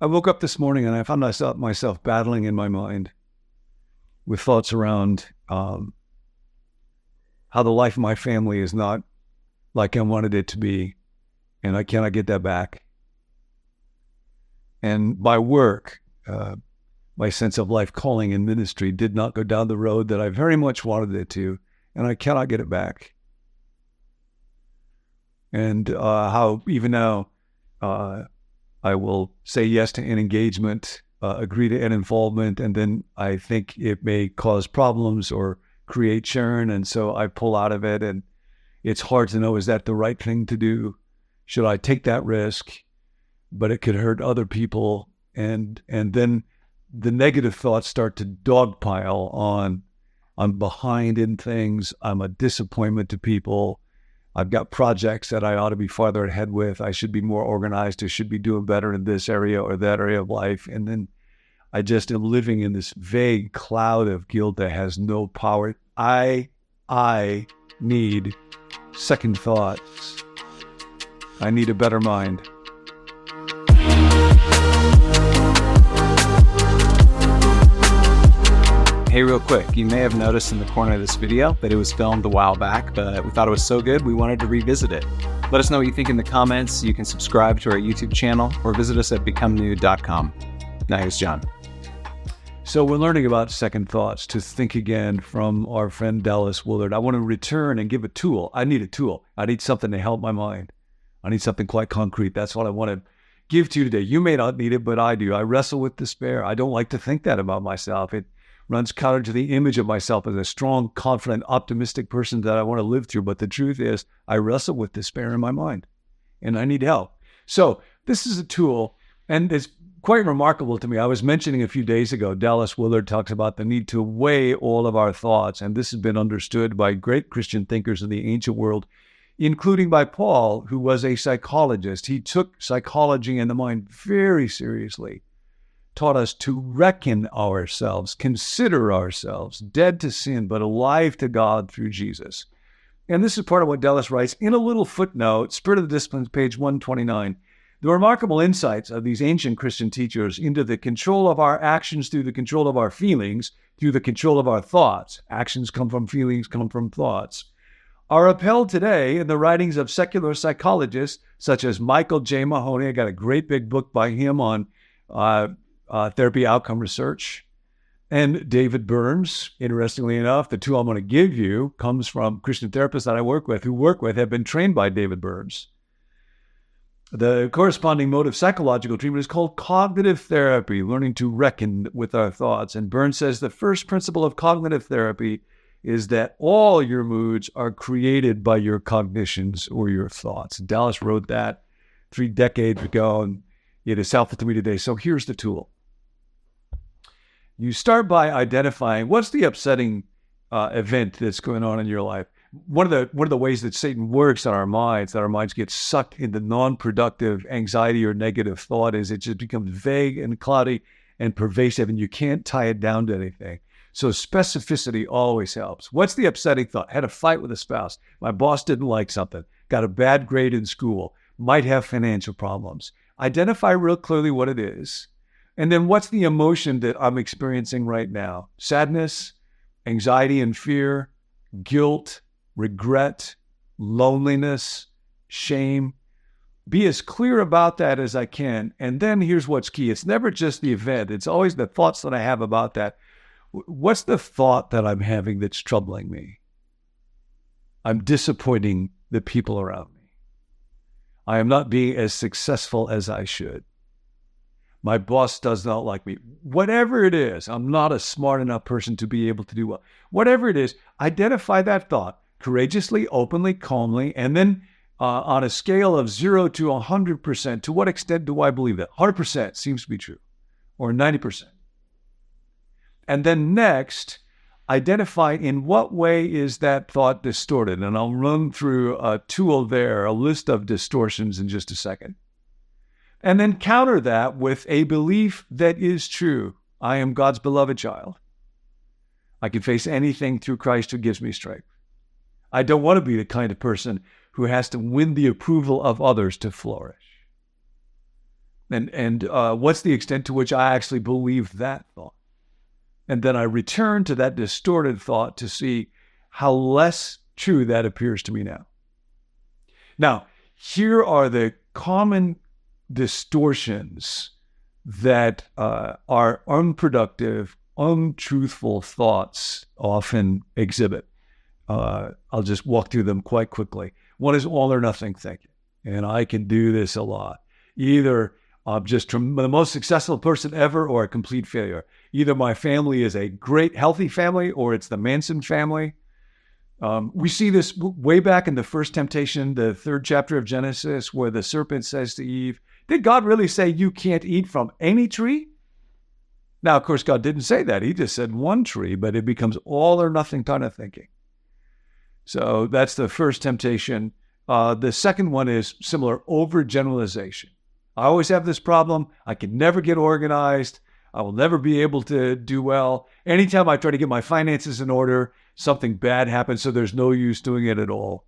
I woke up this morning and I found myself battling in my mind with thoughts around how the life of my family is not like I wanted it to be, and I cannot get that back. And my work, my sense of life calling and ministry did not go down the road that I very much wanted it to, and I cannot get it back. And how even now I will say yes to an engagement, agree to an involvement, and then I think it may cause problems or create churn, and so I pull out of it, and it's hard to know, is that the right thing to do? Should I take that risk? But it could hurt other people, and then the negative thoughts start to dogpile on. I'm behind in things. I'm a disappointment to people. I've got projects that I ought to be farther ahead with. I should be more organized. I should be doing better in this area or that area of life. And then I just am living in this vague cloud of guilt that has no power. I need second thoughts. I need a better mind. Hey, real quick, you may have noticed in the corner of this video that it was filmed a while back, but we thought it was so good we wanted to revisit it. Let us know what you think in the comments. You can subscribe to our YouTube channel or visit us at becomenew.com. Now here's John. So we're learning about second thoughts, to think again, from our friend Dallas Willard. I want to return and give a tool. I need a tool. I need something to help my mind. I need something quite concrete. That's what I want to give to you today. You may not need it, but I do. I wrestle with despair. I don't like to think that about myself. It runs counter to the image of myself as a strong, confident, optimistic person that I want to live through. But the truth is, I wrestle with despair in my mind, and I need help. So this is a tool, and it's quite remarkable to me. I was mentioning a few days ago, Dallas Willard talks about the need to weigh all of our thoughts, and this has been understood by great Christian thinkers in the ancient world, including by Paul, who was a psychologist. He took psychology and the mind very seriously, taught us to reckon ourselves, consider ourselves dead to sin, but alive to God through Jesus. And this is part of what Dallas writes in a little footnote, Spirit of the Disciplines, page 129. The remarkable insights of these ancient Christian teachers into the control of our actions through the control of our feelings, through the control of our thoughts. Actions come from feelings, come from thoughts. Are upheld today in the writings of secular psychologists such as Michael J. Mahoney. I got a great big book by him on therapy outcome research. And David Burns, interestingly enough, the two I'm going to give you comes from Christian therapists that I work with, have been trained by David Burns. The corresponding mode of psychological treatment is called cognitive therapy, learning to reckon with our thoughts. And Burns says the first principle of cognitive therapy is that all your moods are created by your cognitions or your thoughts. Dallas wrote that 3 decades ago, and it is helpful to me today. So here's the tool. You start by identifying what's the upsetting event that's going on in your life. One of the ways that Satan works on our minds, that our minds get sucked into non-productive anxiety or negative thought, is it just becomes vague and cloudy and pervasive, and you can't tie it down to anything. So specificity always helps. What's the upsetting thought? Had a fight with a spouse. My boss didn't like something. Got a bad grade in school. Might have financial problems. Identify real clearly what it is. And then what's the emotion that I'm experiencing right now? Sadness, anxiety and fear, guilt, regret, loneliness, shame. Be as clear about that as I can. And then here's what's key. It's never just the event. It's always the thoughts that I have about that. What's the thought that I'm having that's troubling me? I'm disappointing the people around me. I am not being as successful as I should. My boss does not like me. Whatever it is, I'm not a smart enough person to be able to do well. Whatever it is, identify that thought courageously, openly, calmly, and then on a scale of 0 to 100%, to what extent do I believe that? 100% seems to be true, or 90%. And then next, identify in what way is that thought distorted. And I'll run through a tool there, a list of distortions in just a second. And then counter that with a belief that is true. I am God's beloved child. I can face anything through Christ who gives me strength. I don't want to be the kind of person who has to win the approval of others to flourish. And what's the extent to which I actually believe that thought? And then I return to that distorted thought to see how less true that appears to me now. Now, here are the common distortions that our unproductive, untruthful thoughts often exhibit. I'll just walk through them quite quickly. One is all or nothing thinking, and I can do this a lot. Either I'm just the most successful person ever or a complete failure. Either my family is a great, healthy family or it's the Manson family. We see this way back in the first temptation, the 3rd chapter of Genesis, where the serpent says to Eve, did God really say you can't eat from any tree? Now, of course, God didn't say that. He just said one tree, but it becomes all or nothing kind of thinking. So that's the first temptation. The second one is similar, overgeneralization. I always have this problem. I can never get organized. I will never be able to do well. Anytime I try to get my finances in order, something bad happens, so there's no use doing it at all.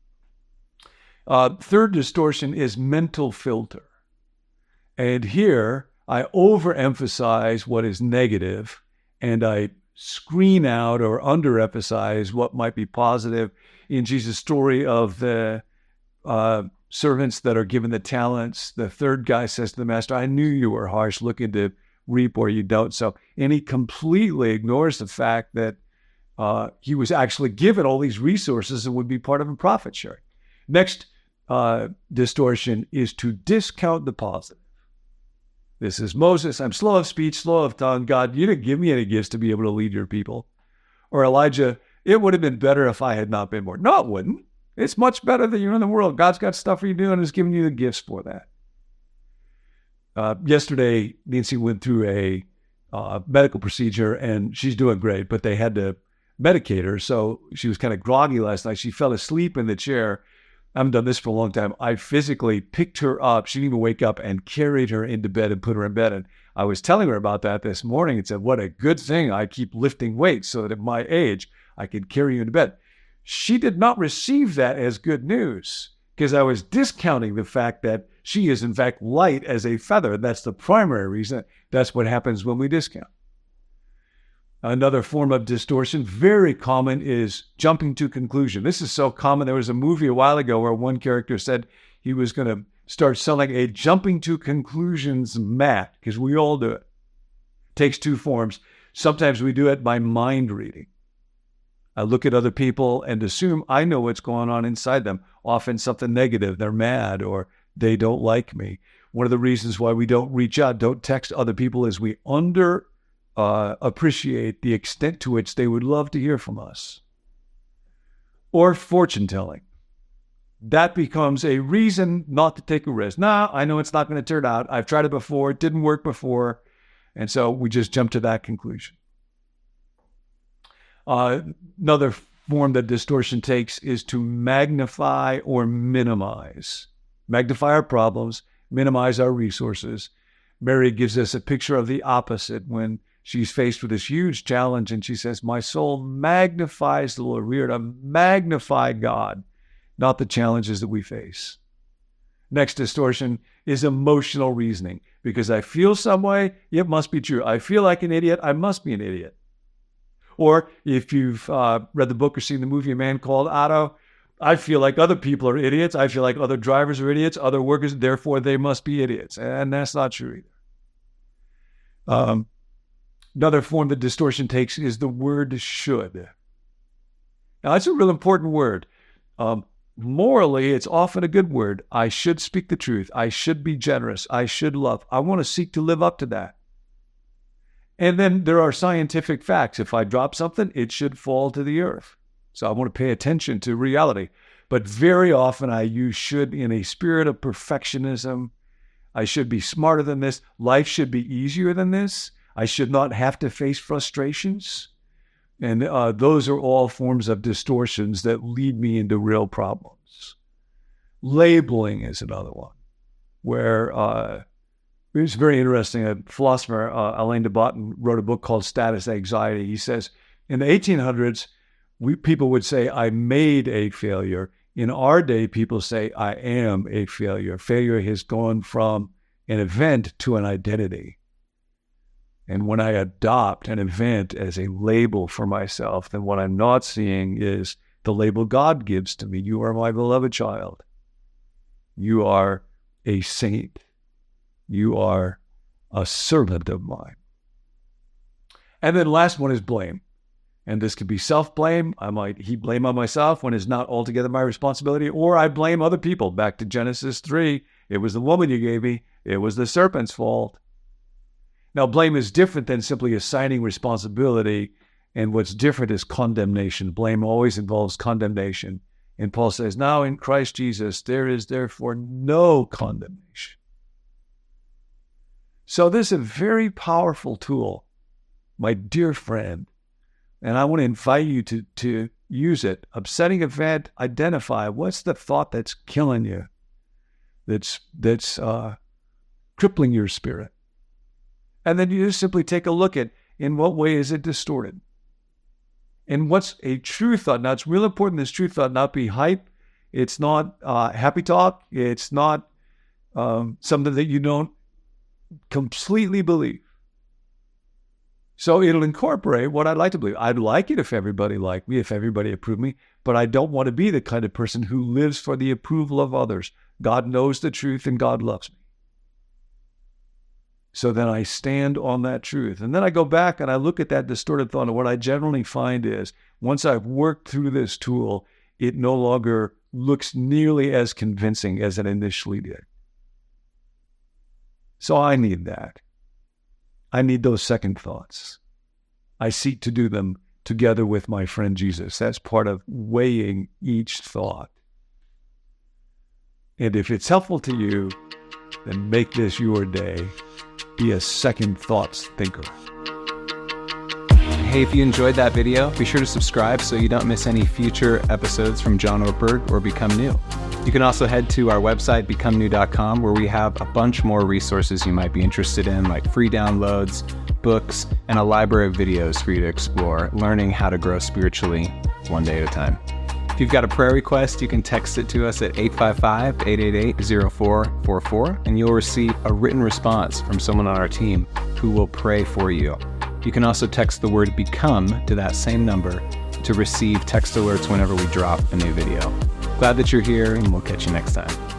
Third distortion is mental filter. And here, I overemphasize what is negative, and I screen out or underemphasize what might be positive. In Jesus' story of the servants that are given the talents, the third guy says to the master, I knew you were harsh, looking to reap where you don't sow. And he completely ignores the fact that he was actually given all these resources and would be part of a profit sharing. Next distortion is to discount the positive. This is Moses, I'm slow of speech, slow of tongue. God, you didn't give me any gifts to be able to lead your people. Or Elijah, it would have been better if I had not been born. No, it wouldn't. It's much better that you're in the world. God's got stuff for you to do and has given you the gifts for that. Yesterday, Nancy went through a medical procedure and she's doing great, but they had to medicate her. So she was kind of groggy last night. She fell asleep in the chair. I haven't done this for a long time. I physically picked her up. She didn't even wake up and carried her into bed and put her in bed. And I was telling her about that this morning and said, what a good thing I keep lifting weights so that at my age, I can carry you into bed. She did not receive that as good news because I was discounting the fact that she is in fact light as a feather. That's the primary reason. That's what happens when we discount. Another form of distortion, very common, is jumping to conclusion. This is so common. There was a movie a while ago where one character said he was going to start selling a jumping to conclusions mat, because we all do it. It takes two forms. Sometimes we do it by mind reading. I look at other people and assume I know what's going on inside them. Often something negative. They're mad or they don't like me. One of the reasons why we don't reach out, don't text other people, is we appreciate the extent to which they would love to hear from us. Or fortune telling. That becomes a reason not to take a risk. Nah, I know it's not going to turn out. I've tried it before. It didn't work before. And so we just jump to that conclusion. Another form that distortion takes is to magnify or minimize. Magnify our problems, minimize our resources. Mary gives us a picture of the opposite when she's faced with this huge challenge and she says, my soul magnifies the Lord. We are to magnify God, not the challenges that we face. Next distortion is emotional reasoning. Because I feel some way, it must be true. I feel like an idiot, I must be an idiot. Or if you've read the book or seen the movie A Man Called Otto, I feel like other people are idiots. I feel like other drivers are idiots, other workers, therefore they must be idiots. And that's not true either. Another form that distortion takes is the word should. Now, that's a real important word. Morally, it's often a good word. I should speak the truth. I should be generous. I should love. I want to seek to live up to that. And then there are scientific facts. If I drop something, it should fall to the earth. So I want to pay attention to reality. But very often I use should in a spirit of perfectionism. I should be smarter than this. Life should be easier than this. I should not have to face frustrations. And those are all forms of distortions that lead me into real problems. Labeling is another one, where it's very interesting. A philosopher, Alain de Botton, wrote a book called Status Anxiety. He says, in the 1800s, people would say, I made a failure. In our day, people say, I am a failure. Failure has gone from an event to an identity. And when I adopt an event as a label for myself, then what I'm not seeing is the label God gives to me. You are my beloved child. You are a saint. You are a servant of mine. And then last one is blame. And this could be self-blame. I might heap blame on myself when it's not altogether my responsibility, or I blame other people. Back to Genesis 3, it was the woman you gave me. It was the serpent's fault. Now, blame is different than simply assigning responsibility, and what's different is condemnation. Blame always involves condemnation. And Paul says, now in Christ Jesus, there is therefore no condemnation. So this is a very powerful tool, my dear friend. And I want to invite you to use it. Upsetting event, identify what's the thought that's killing you, that's crippling your spirit. And then you just simply take a look at in what way is it distorted. And what's a true thought? Now, it's real important this true thought not be hype. It's not happy talk. It's not something that you don't completely believe. So it'll incorporate what I'd like to believe. I'd like it if everybody liked me, if everybody approved me, but I don't want to be the kind of person who lives for the approval of others. God knows the truth and God loves me. So then I stand on that truth. And then I go back and I look at that distorted thought. And what I generally find is once I've worked through this tool, it no longer looks nearly as convincing as it initially did. So I need that. I need those second thoughts. I seek to do them together with my friend Jesus. That's part of weighing each thought. And if it's helpful to you, then make this your day. Be a second thoughts thinker. Hey, if you enjoyed that video, be sure to subscribe so you don't miss any future episodes from John Ortberg or Become New. You can also head to our website, becomenew.com, where we have a bunch more resources you might be interested in, like free downloads, books, and a library of videos for you to explore, learning how to grow spiritually one day at a time. If you've got a prayer request, you can text it to us at 855-888-0444, and you'll receive a written response from someone on our team who will pray for you. You can also text the word BECOME to that same number to receive text alerts whenever we drop a new video. Glad that you're here, and we'll catch you next time.